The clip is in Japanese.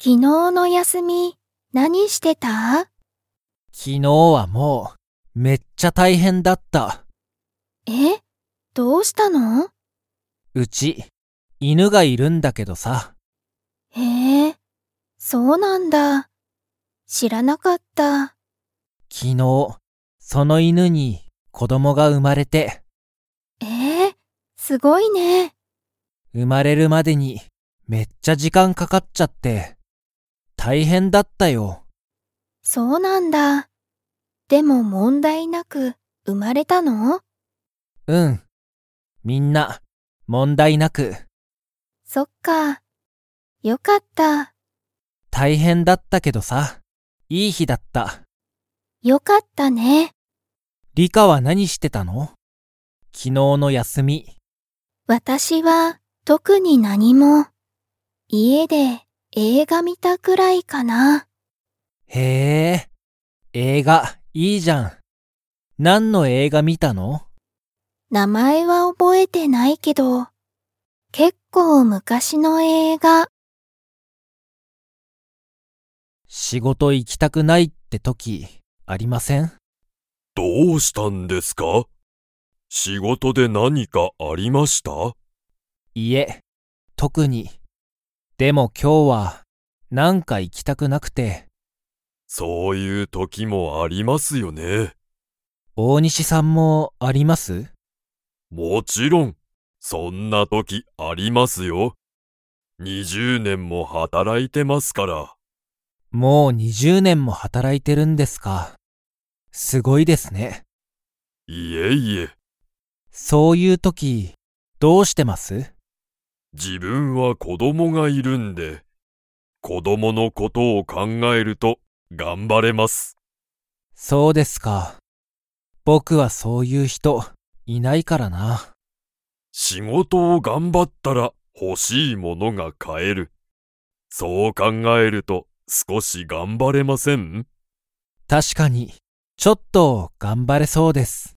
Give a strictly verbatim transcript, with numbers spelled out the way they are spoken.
昨日の休み、何してた？ 昨日はもう、めっちゃ大変だった。 え？どうしたの？ うち、犬がいるんだけどさ。 へえ、そうなんだ。知らなかった。 昨日、その犬に子供が生まれて。 えー、すごいね。 生まれるまでにめっちゃ時間かかっちゃって、大変だったよ。 そうなんだ。でも問題なく生まれたの？ うん。みんな、問題なく。 そっか。よかった。 大変だったけどさ、いい日だった。 よかったね。 リカは何してたの？昨日の休み。 私は特に何も。家で映画見たくらいかな。 へえ、映画いいじゃん。何の映画見たの？ 名前は覚えてないけど、結構昔の映画。 仕事行きたくないって時ありません？ どうしたんですか？仕事で何かありました？ いえ、特に。でも今日はなんか行きたくなくて。 そういう時もありますよね。 大西さんもあります？ もちろん、そんな時ありますよ。にじゅうねんも働いてますから。 もうにじゅうねんも働いてるんですか。すごいですね。 いえいえ。 そういう時、どうしてます？ 自分は子供がいるんで、子供のことを考えると頑張れます。 そうですか。僕はそういう人いないからな。 仕事を頑張ったら欲しいものが買える。そう考えると少し頑張れません？ 確かに、ちょっと頑張れそうです。